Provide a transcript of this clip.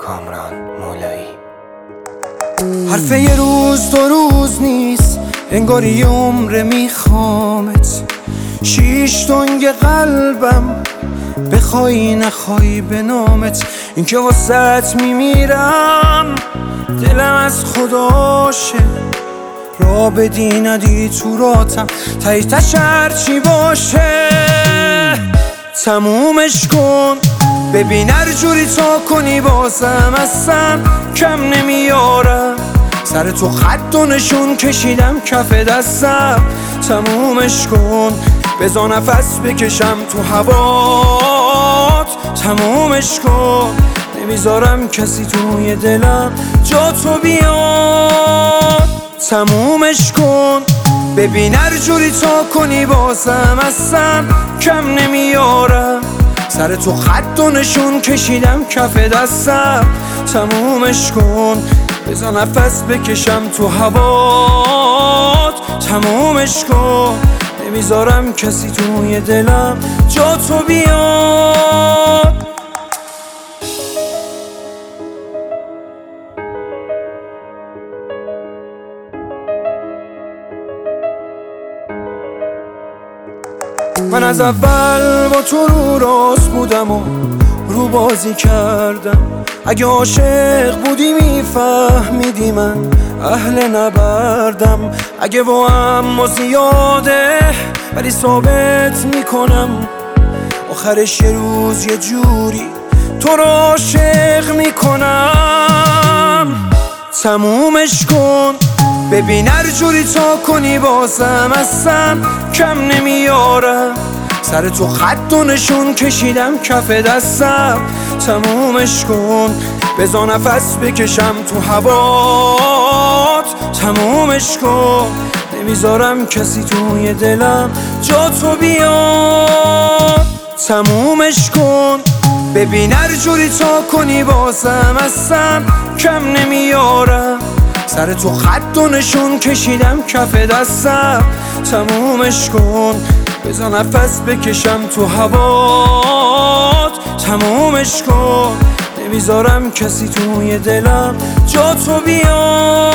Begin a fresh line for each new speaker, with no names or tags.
کامران مولایی.
حرف یه روز دو روز نیست، انگاری یه عمره میخوامت. 6 تنگ قلبم بخوای نخوای به نامت. این که واسط میمیرم دلم از خداشه، را بدی ندی تو راتم تایتش هرچی باشه. تمومش کن ببین هر جوری تا کنی بازم اصلا کم نمیارم. سر تو خط و نشون کشیدم کف دستم. تمومش کن بذار نفس بکشم تو هوات. تمومش کن نمیذارم کسی توی دلم جا تو بیاد. تمومش کن ببین هر جوری تا کنی بازم اصلا کم نمیارم. سر تو خط و نشون کشیدم کف دستم. تمومش کن بذار نفس بکشم تو هوات. تمومش کن نمیذارم کسی توی دلم جا تو بیاد. من از اول با تو رو راست بودم و رو بازی کردم. اگه عاشق بودی میفهمیدی من اهل نبردم. اگه با هم زیاده ولی ثابت میکنم آخرش یه روز یه جوری تو رو عاشق میکنم. تمومش کن ببین هر جوری تا کنی بازم اصلا کم نمیارم. سر تو خط و نشون کشیدم کف دستم. تمومش کن بذار نفس بکشم تو هوات. تمومش کن نمیذارم کسی توی دلم جا تو بیاد. تمومش کن ببین هر جوری تا کنی بازم اصلا کم نمیارم. سر تو خط و نشون کشیدم کف دستم. تمومش کن بذار نفس بکشم تو هوات. تمومش کن نمیذارم کسی توی دلم جا تو بیاد.